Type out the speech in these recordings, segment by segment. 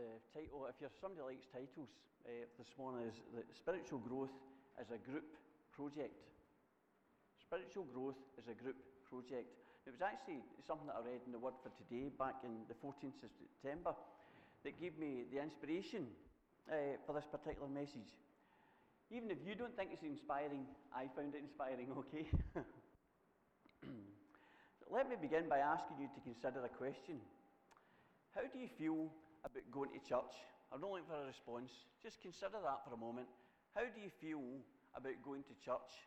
the title, if you're somebody who likes titles, this morning is that spiritual growth is a group project. Spiritual growth is a group project. It was actually something that I read in the Word for Today back in the 14th of September that gave me the inspiration for this particular message. Even if you don't think it's inspiring, I found it inspiring, okay? Let me begin by asking you to consider a question. How do you feel about going to church? I'm not looking for a response. Just consider that for a moment. How do you feel about going to church?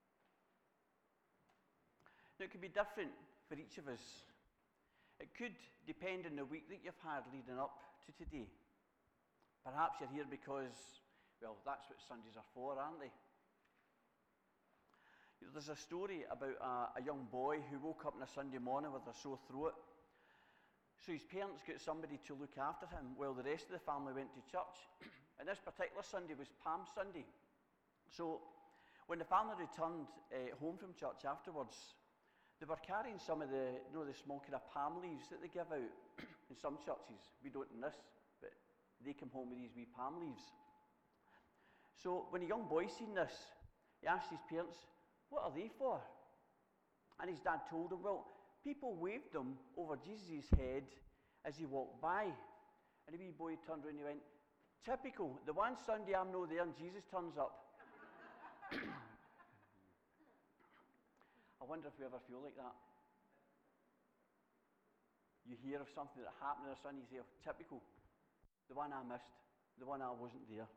Now, it could be different for each of us. It could depend on the week that you've had leading up to today. Perhaps you're here because, well, that's what Sundays are for, aren't they? You know, there's a story about a young boy who woke up on a Sunday morning with a sore throat. So his parents got somebody to look after him while the rest of the family went to church. And this particular Sunday was Palm Sunday. So when the family returned home from church afterwards, they were carrying some of the, you know, the small kind of palm leaves that they give out in some churches. We don't in this, but they come home with these wee palm leaves. So when the young boy seen this, he asked his parents, "What are they for?" And his dad told him, "Well, people waved them over Jesus' head as he walked by." And the wee boy turned around and he went, "Typical, the one Sunday I'm not there and Jesus turns up." I wonder if we ever feel like that. You hear of something that happened on a Sunday, you say, "Oh, typical, the one I missed, the one I wasn't there."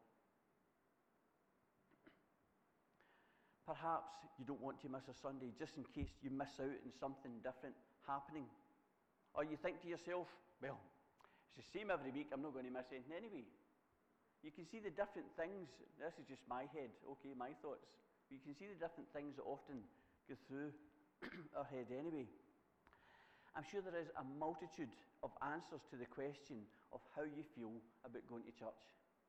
Perhaps you don't want to miss a Sunday just in case you miss out on something different happening. Or you think to yourself, "Well, it's the same every week, I'm not going to miss anything anyway." You can see the different things. This is just my head, okay, my thoughts. But you can see the different things that often go through our head anyway. I'm sure there is a multitude of answers to the question of how you feel about going to church.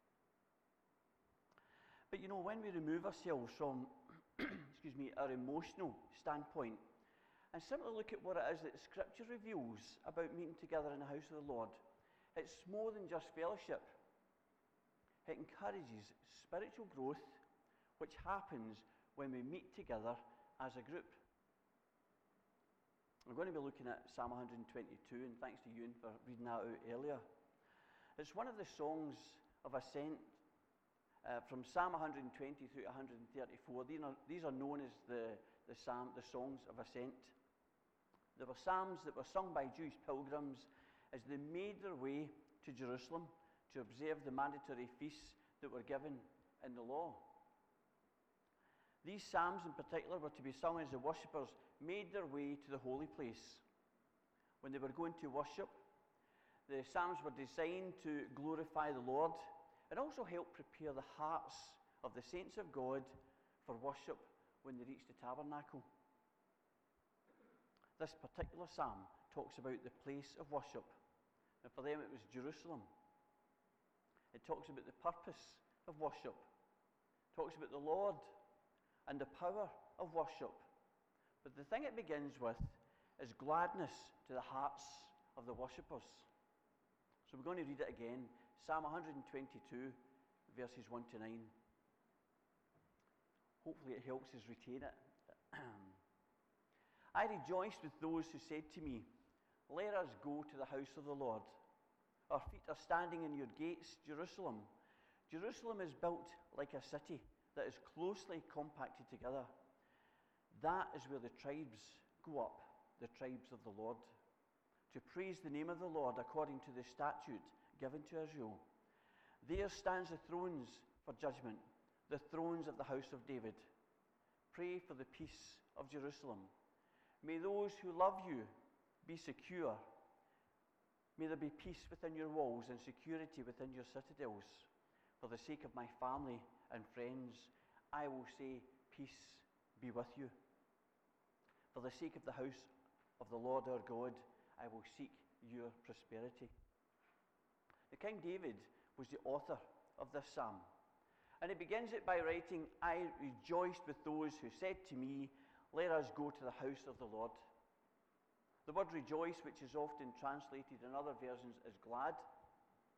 But you know, when we remove ourselves from our emotional standpoint and simply look at what it is that Scripture reveals about meeting together in the house of the Lord, it's more than just fellowship. It encourages spiritual growth, which happens when we meet together as a group. We're going to be looking at Psalm 122, and thanks to Ewan for reading that out earlier. It's one of the songs of ascent from Psalm 120 through to 134. These are known as the songs of ascent. They were psalms that were sung by Jewish pilgrims as they made their way to Jerusalem to observe the mandatory feasts that were given in the law. These psalms in particular were to be sung as the worshippers made their way to the holy place. When they were going to worship, the psalms were designed to glorify the Lord and also help prepare the hearts of the saints of God for worship when they reach the tabernacle. This particular psalm talks about the place of worship. And for them it was Jerusalem. It talks about the purpose of worship. It talks about the Lord and the power of worship. But the thing it begins with is gladness to the hearts of the worshippers. So we're going to read it again. Psalm 122, verses 1 to 9. Hopefully it helps us retain it. I rejoiced with those who said to me, "Let us go to the house of the Lord. Our feet are standing in your gates, Jerusalem. Jerusalem is built like a city that is closely compacted together. That is where the tribes go up, the tribes of the Lord, to praise the name of the Lord according to the statute given to Israel. There stands the thrones for judgment, the thrones of the house of David. Pray for the peace of Jerusalem. May those who love you be secure. May there be peace within your walls and security within your citadels. For the sake of my family and friends, I will say, peace be with you. For the sake of the house of the Lord our God, I will seek your prosperity." The King David was the author of this psalm. And he begins it by writing, "I rejoiced with those who said to me, 'Let us go to the house of the Lord.'" The word rejoice, which is often translated in other versions as glad,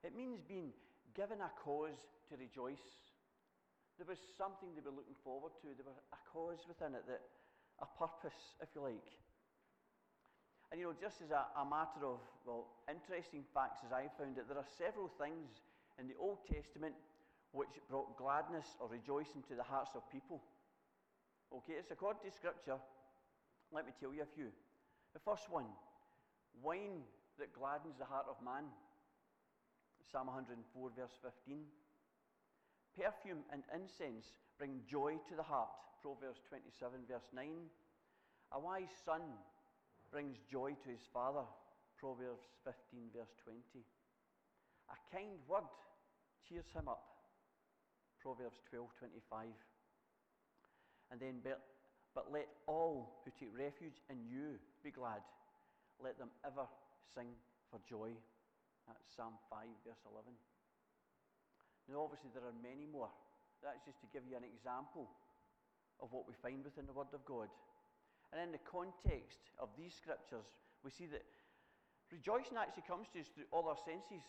It means being given a cause to rejoice. There was something they were looking forward to. There was a cause within it, a purpose, if you like. And just as a matter of, interesting facts as I found it, there are several things in the Old Testament which brought gladness or rejoicing to the hearts of people. Okay, it's according to Scripture. Let me tell you a few. The first one, wine that gladdens the heart of man. Psalm 104, verse 15. Perfume and incense bring joy to the heart. Proverbs 27, verse 9. A wise son brings joy to his father. Proverbs 15, verse 20. A kind word cheers him up. Proverbs 12:25. And then, but let all who take refuge in you be glad. Let them ever sing for joy. That's Psalm 5, verse 11. Now, obviously, there are many more. That's just to give you an example of what we find within the Word of God. And in the context of these scriptures, we see that rejoicing actually comes to us through all our senses.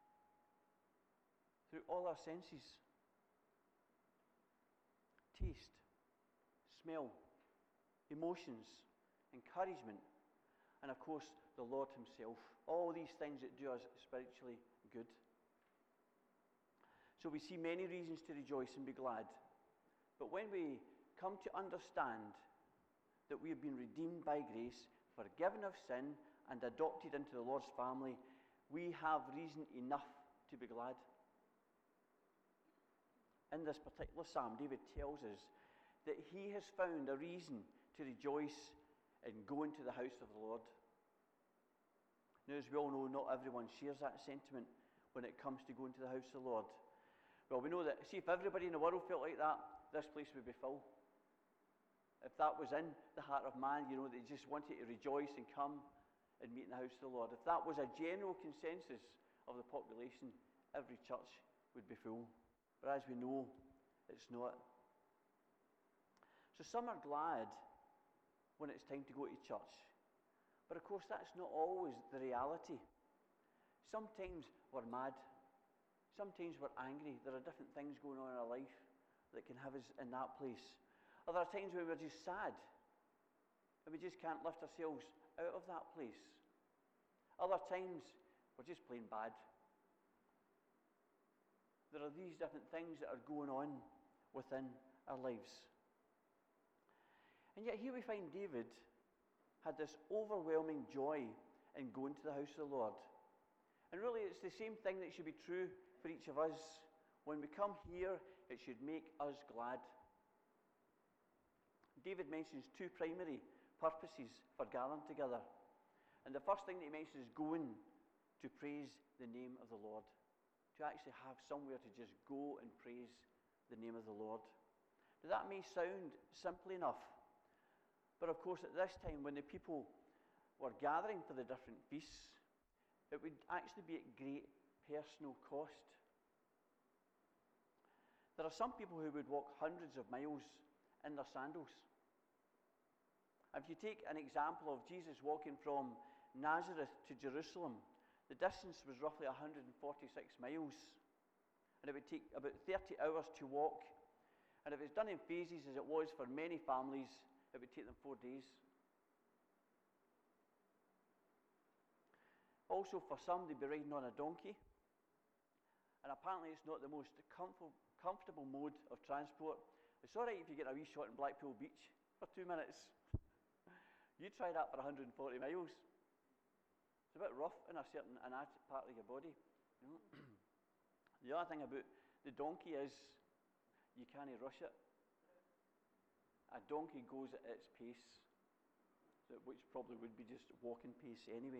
Through all our senses. Taste, smell, emotions, encouragement, and of course the Lord himself. All these things that do us spiritually good. So we see many reasons to rejoice and be glad. But when we come to understand that we have been redeemed by grace, forgiven of sin, and adopted into the Lord's family, we have reason enough to be glad. In this particular psalm, David tells us that he has found a reason to rejoice in going to the house of the Lord. Now, as we all know, not everyone shares that sentiment when it comes to going to the house of the Lord. Well, we know that, see, if everybody in the world felt like that, this place would be full. If that was in the heart of man, they just wanted to rejoice and come and meet in the house of the Lord. If that was a general consensus of the population, every church would be full. But as we know, it's not. So some are glad when it's time to go to church. But of course, that's not always the reality. Sometimes we're mad. Sometimes we're angry. There are different things going on in our life that can have us in that place. Other times when we're just sad. And we just can't lift ourselves out of that place. Other times, we're just plain bad. There are these different things that are going on within our lives. And yet here we find David had this overwhelming joy in going to the house of the Lord. And really it's the same thing that should be true for each of us. When we come here, it should make us glad. David mentions two primary purposes for gathering together. And the first thing that he mentions is going to praise the name of the Lord. To actually have somewhere to just go and praise the name of the Lord. Now that may sound simple enough, but of course at this time when the people were gathering for the different feasts, it would actually be at great personal cost. There are some people who would walk hundreds of miles in their sandals. If you take an example of Jesus walking from Nazareth to Jerusalem, the distance was roughly 146 miles, and it would take about 30 hours to walk. And if it's done in phases, as it was for many families, it would take them 4 days. Also, for some, they'd be riding on a donkey. And apparently it's not the most comfortable mode of transport. It's all right if you get a wee shot in Blackpool Beach for 2 minutes. You try that for 140 miles. It's a bit rough in a certain part of your body. The other thing about the donkey is you can't rush it. A donkey goes at its pace, which probably would be just walking pace anyway.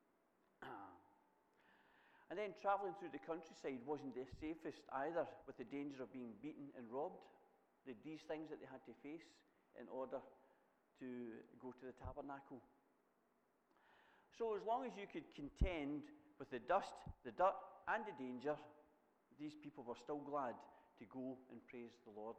And then travelling through the countryside wasn't the safest either, with the danger of being beaten and robbed. These things that they had to face in order to go to the tabernacle. So as long as you could contend with the dust, the dirt, and the danger, these people were still glad to go and praise the Lord.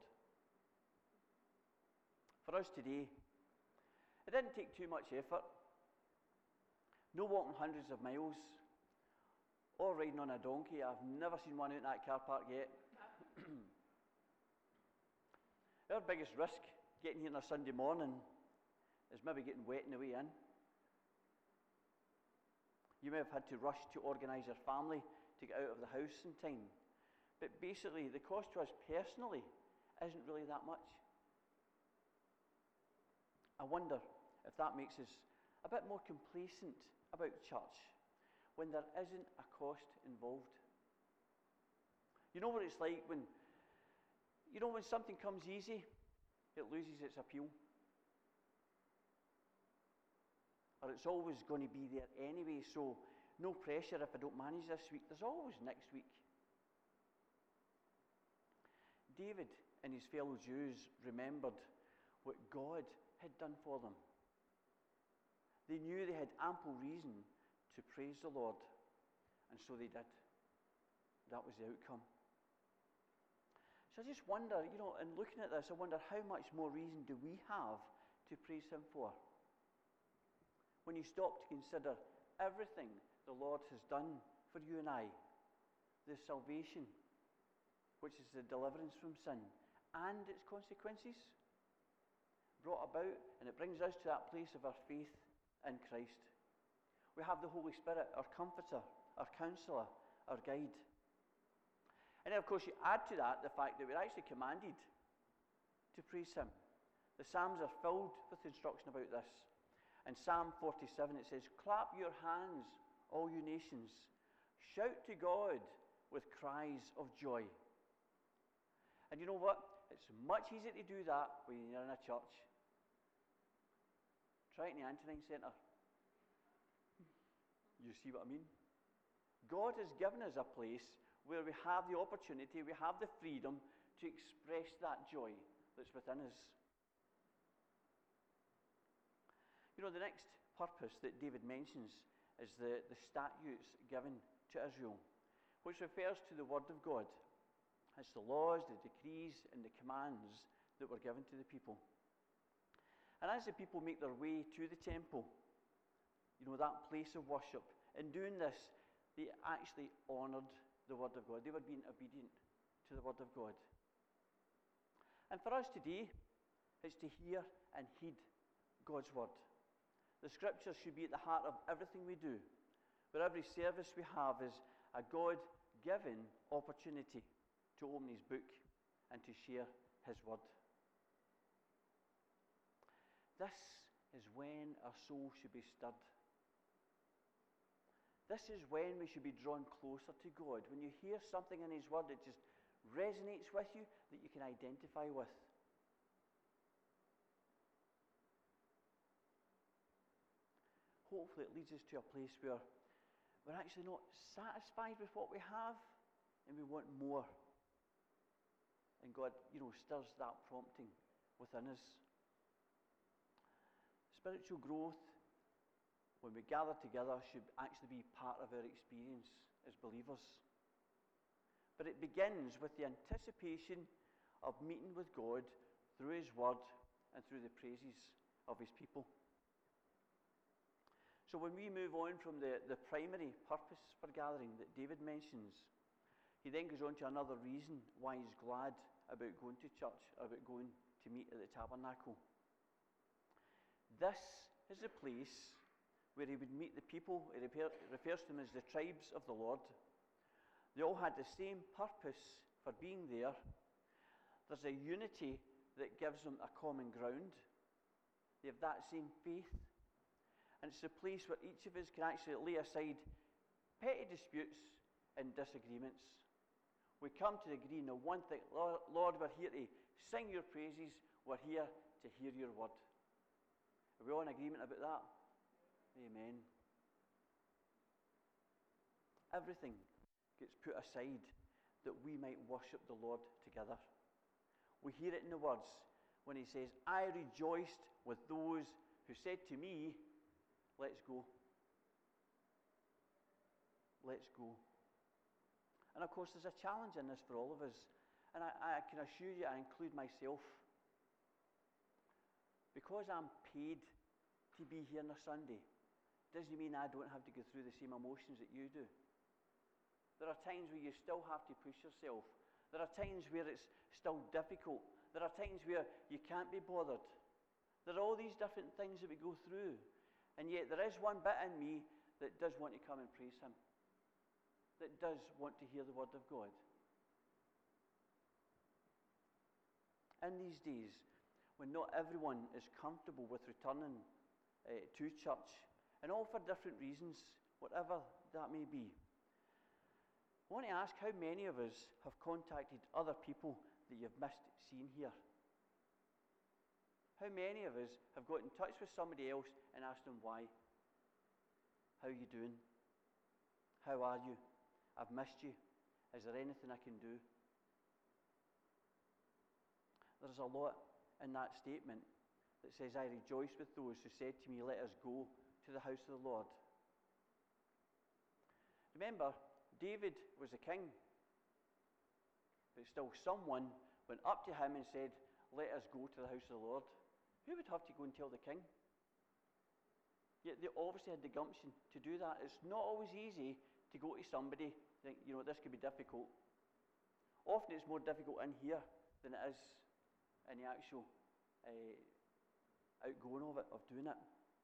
For us today, it didn't take too much effort. No walking hundreds of miles. or riding on a donkey. I've never seen one out in that car park yet. Our biggest risk getting here on a Sunday morning is maybe getting wet on the way in. You may have had to rush to organise your family to get out of the house in time. But basically, the cost to us personally isn't really that much. I wonder if that makes us a bit more complacent about church when there isn't a cost involved. You know what it's like when something comes easy, it loses its appeal. Or it's always going to be there anyway, so no pressure if I don't manage this week. There's always next week. David and his fellow Jews remembered what God had done for them. They knew they had ample reason to praise the Lord, and so they did. That was the outcome. So I just wonder, in looking at this, I wonder how much more reason do we have to praise Him for? When you stop to consider everything the Lord has done for you and I, the salvation, which is the deliverance from sin, and its consequences brought about, and it brings us to that place of our faith in Christ. We have the Holy Spirit, our comforter, our counsellor, our guide. And then, of course, you add to that the fact that we're actually commanded to praise Him. The Psalms are filled with instruction about this. In Psalm 47 it says, "Clap your hands, all you nations. Shout to God with cries of joy." And you know what? It's much easier to do that when you're in a church. Try it in the Antonine Centre. You see what I mean? God has given us a place where we have the opportunity, we have the freedom to express that joy that's within us. The next purpose that David mentions is the statutes given to Israel, which refers to the Word of God. It's the laws, the decrees, and the commands that were given to the people. And as the people make their way to the temple, that place of worship, in doing this, they actually honoured the Word of God. They were being obedient to the Word of God. And for us today, it's to hear and heed God's Word. The Scriptures should be at the heart of everything we do, where every service we have is a God-given opportunity to open His book and to share His Word. This is when our soul should be stirred. This is when we should be drawn closer to God. When you hear something in His Word that just resonates with you, that you can identify with. Hopefully it leads us to a place where we're actually not satisfied with what we have and we want more. And God, stirs that prompting within us. Spiritual growth, when we gather together, should actually be part of our experience as believers. But it begins with the anticipation of meeting with God through His Word and through the praises of His people. So when we move on from the primary purpose for gathering that David mentions, he then goes on to another reason why he's glad about going to church, about going to meet at the tabernacle. This is a place where he would meet the people. It refers to them as the tribes of the Lord. They all had the same purpose for being there. There's a unity that gives them a common ground. They have that same faith. And it's a place where each of us can actually lay aside petty disputes and disagreements. We come to agree on one thing: Lord, we're here to sing your praises. We're here to hear your word. Are we all in agreement about that? Amen. Everything gets put aside that we might worship the Lord together. We hear it in the words when he says, "I rejoiced with those who said to me, let's go. Let's go." And of course, there's a challenge in this for all of us. And I can assure you, I include myself. Because I'm paid to be here on a Sunday, doesn't mean I don't have to go through the same emotions that you do. There are times where you still have to push yourself. There are times where it's still difficult. There are times where you can't be bothered. There are all these different things that we go through. And yet there is one bit in me that does want to come and praise him. That does want to hear the word of God. In these days, when not everyone is comfortable with returning to church, and all for different reasons, whatever that may be, I want to ask how many of us have contacted other people that you've missed seeing here? How many of us have got in touch with somebody else and asked them why? How are you doing? How are you? I've missed you. Is there anything I can do? There's a lot in that statement that says, I rejoice with those who said to me, let us go to the house of the Lord. Remember, David was a king, but still someone went up to him and said, let us go to the house of the Lord. Who would have to go and tell the king? Yet they obviously had the gumption to do that. It's not always easy to go to somebody and think, this could be difficult. Often it's more difficult in here than it is in the actual outgoing of it, of doing it.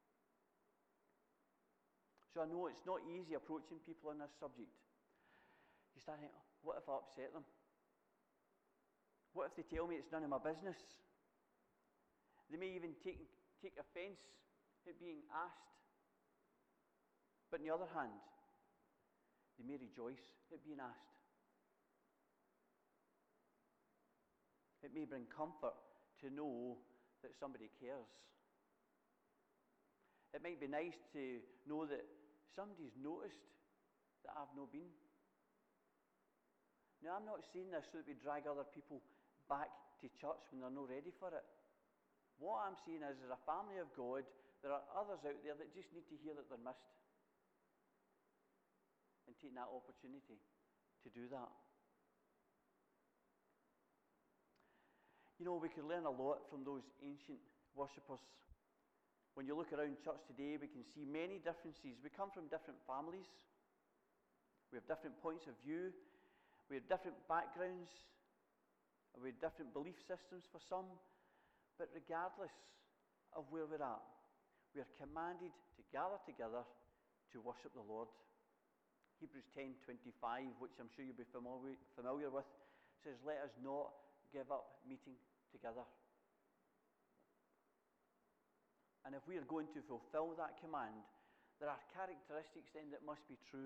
So I know it's not easy approaching people on this subject. You start thinking, what if I upset them? What if they tell me it's none of my business? They may even take offence at being asked. But on the other hand, they may rejoice at being asked. It may bring comfort to know that somebody cares. It might be nice to know that somebody's noticed that I've not been. Now, I'm not saying this so that we drag other people back to church when they're not ready for it. What I'm saying is, as a family of God, there are others out there that just need to hear that they're missed. And take that opportunity to do that. We can learn a lot from those ancient worshippers. When you look around church today, we can see many differences. We come from different families. We have different points of view. We have different backgrounds. We have different belief systems for some. But regardless of where we're at, we are commanded to gather together to worship the Lord. Hebrews 10:25, which I'm sure you'll be familiar with, says, let us not give up meeting together. And if we are going to fulfill that command, there are characteristics then that must be true.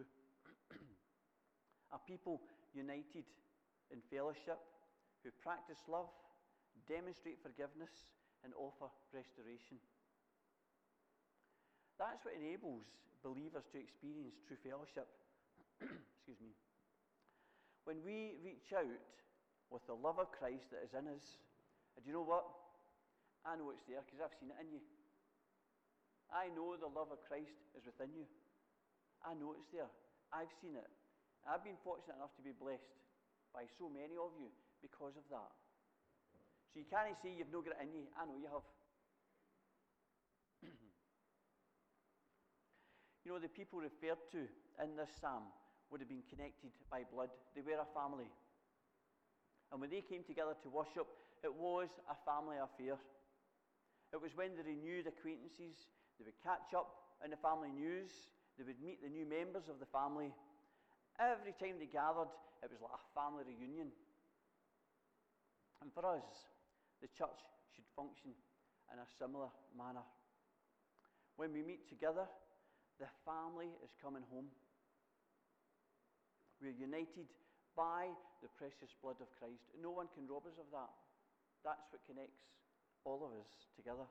A people united in fellowship, who practice love, demonstrate forgiveness, and offer restoration. That's what enables believers to experience true fellowship. Excuse me. When we reach out with the love of Christ that is in us, and do you know what? I know it's there because I've seen it in you. I know the love of Christ is within you. I know it's there. I've seen it. I've been fortunate enough to be blessed by so many of you because of that. So you can't say you've not got it in you. I know you have. The people referred to in this psalm would have been connected by blood. They were a family. And when they came together to worship, it was a family affair. It was when they renewed acquaintances. They would catch up in the family news. They would meet the new members of the family. Every time they gathered, it was like a family reunion. And for us, the church should function in a similar manner. When we meet together, the family is coming home. We are united by the precious blood of Christ. No one can rob us of that. That's what connects all of us together.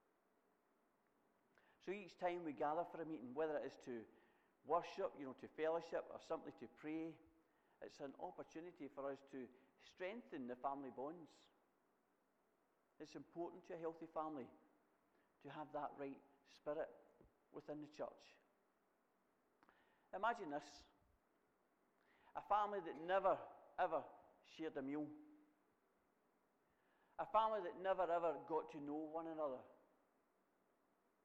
So each time we gather for a meeting, whether it is to worship, to fellowship, or simply to pray, it's an opportunity for us to strengthen the family bonds. It's important to a healthy family to have that right spirit within the church. Imagine this. A family that never, ever shared a meal. A family that never, ever got to know one another.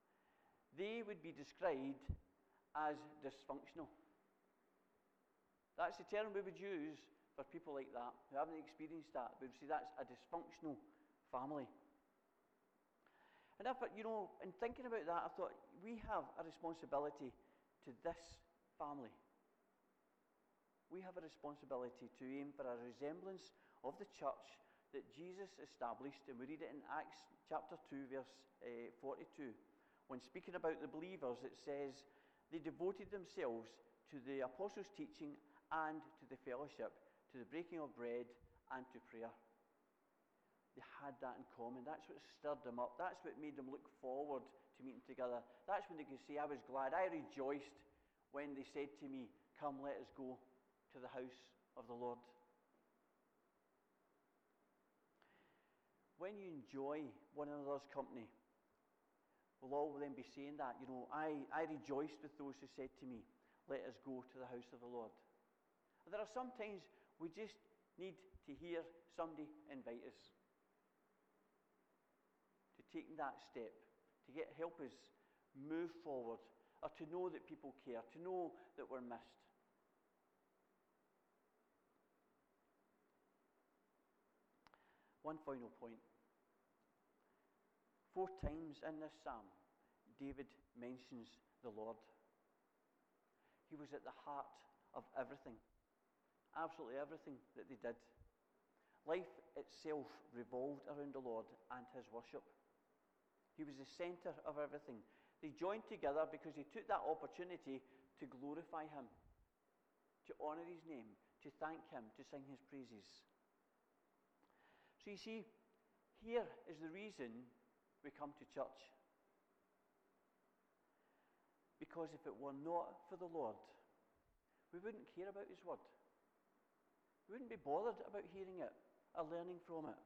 They would be described as dysfunctional. That's the term we would use for people like that, who haven't experienced that. We would say that's a dysfunctional family. And in thinking about that, I thought we have a responsibility to this family. We have a responsibility to aim for a resemblance of the church that Jesus established, and we read it in Acts chapter 2, verse 42. When speaking about the believers, it says, they devoted themselves to the apostles' teaching and to the fellowship, to the breaking of bread and to prayer. They had that in common. That's what stirred them up. That's what made them look forward to meeting together. That's when they could say, I was glad, I rejoiced when they said to me, come, let us go to the house of the Lord. When you enjoy one another's company, we'll all then be saying that, I rejoiced with those who said to me, let us go to the house of the Lord. And there are some times we just need to hear somebody invite us to take that step, to help us move forward, or to know that people care, to know that we're missed. One final point. 4 times in this psalm, David mentions the Lord. He was at the heart of everything, absolutely everything that they did. Life itself revolved around the Lord and his worship. He was the center of everything. They joined together because they took that opportunity to glorify him, to honor his name, to thank him, to sing his praises. So you see, here is the reason we come to church. Because if it were not for the Lord, we wouldn't care about his word. We wouldn't be bothered about hearing it or learning from it.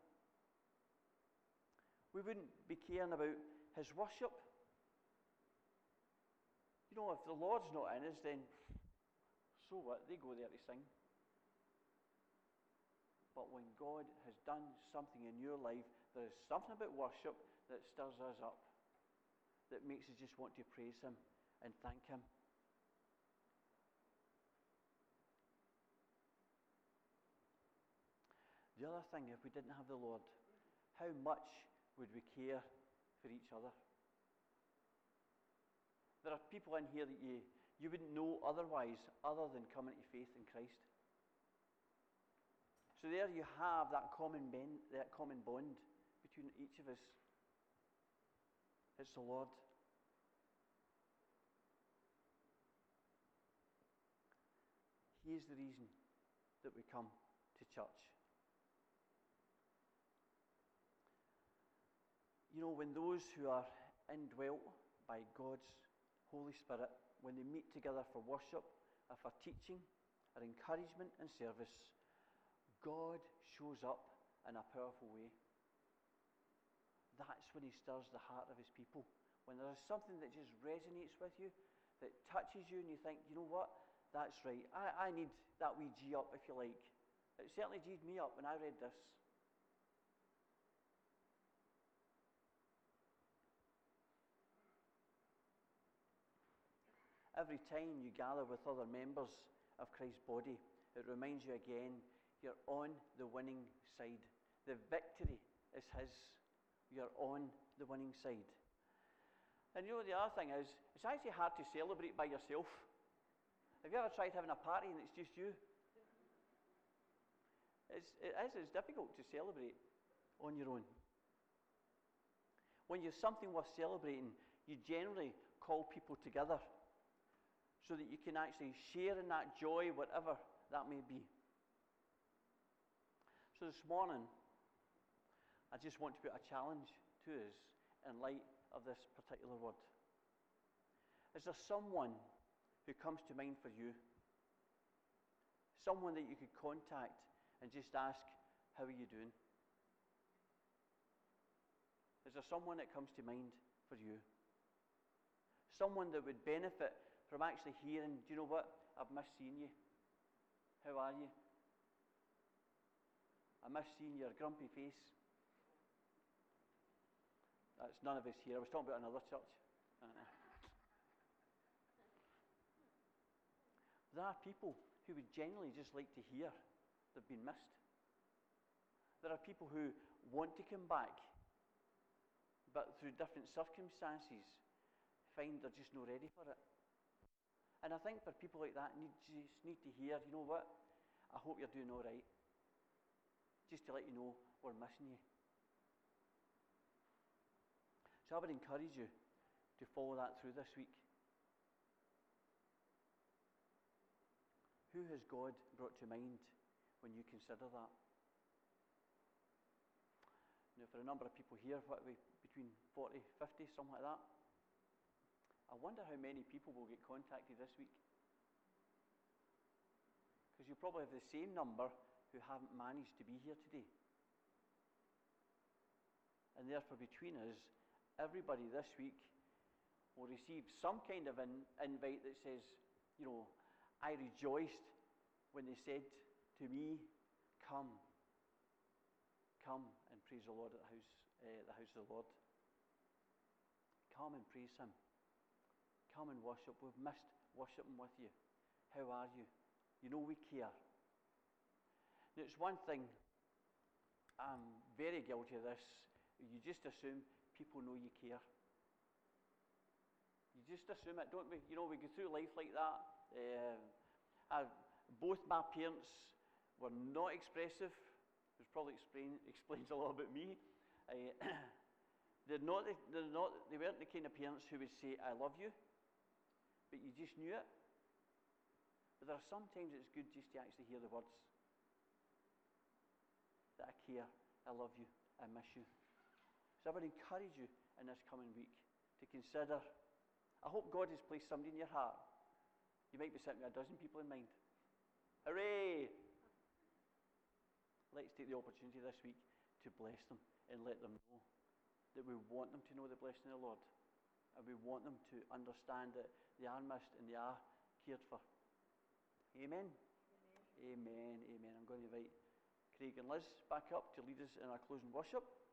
We wouldn't be caring about his worship. If the Lord's not in us, then so what? They go there to sing. But when God has done something in your life, there is something about worship that stirs us up, that makes us just want to praise him and thank him. The other thing, if we didn't have the Lord, how much would we care for each other? There are people in here that you wouldn't know otherwise, other than coming to faith in Christ. So there you have that common bond between each of us. It's the Lord. He is the reason that we come to church. When those who are indwelt by God's Holy Spirit, when they meet together for worship, or for teaching, or encouragement and service, God shows up in a powerful way. That's when he stirs the heart of his people. When there is something that just resonates with you, that touches you, and you think, you know what, that's right. I need that wee G up, if you like. It certainly G'd me up when I read this. Every time you gather with other members of Christ's body, it reminds you again, you're on the winning side. The victory is his. You're on the winning side. And the other thing is, it's actually hard to celebrate by yourself. Have you ever tried having a party and it's just you? It's difficult to celebrate on your own. When you're something worth celebrating, you generally call people together so that you can actually share in that joy, whatever that may be. So this morning, I just want to put a challenge to us in light of this particular word. Is there someone who comes to mind for you? Someone that you could contact and just ask, how are you doing? Is there someone that comes to mind for you? Someone that would benefit from actually hearing, do you know what? I've missed seeing you. How are you? I miss seeing your grumpy face. That's none of us here. I was talking about another church. there are people who would genuinely just like to hear they've been missed. There are people who want to come back, but through different circumstances find they're just not ready for it. And I think for people like that, just need to hear, you know what, I hope you're doing all right. Just to let you know we're missing you. So I would encourage you to follow that through this week. Who has God brought to mind when you consider that? Now, for a number of people here, what are we, between 40, 50, something like that? I wonder how many people will get contacted this week. Because you'll probably have the same number who haven't managed to be here today. And therefore, between us, everybody this week will receive some kind of an invite that says, you know, I rejoiced when they said to me, come and praise the Lord at the house of the Lord. Come and praise Him. Come and worship. We've missed worshiping with you. How are you? You know we care. Now, it's one thing, I'm very guilty of this, you just assume people know you care. You just assume it, don't we? You know, we go through life like that. Both my parents were not expressive, which probably explains a lot about me. They weren't the kind of parents who would say, I love you, but you just knew it. But there are sometimes it's good just to actually hear the words. That I care, I love you, I miss you. So I would encourage you in this coming week to consider, I hope God has placed somebody in your heart. You might be sitting with a dozen people in mind. Hooray! Let's take the opportunity this week to bless them and let them know that we want them to know the blessing of the Lord. And we want them to understand that they are missed and they are cared for. Amen? Amen. Amen. I'm going to invite Craig and Liz back up to lead us in our closing worship.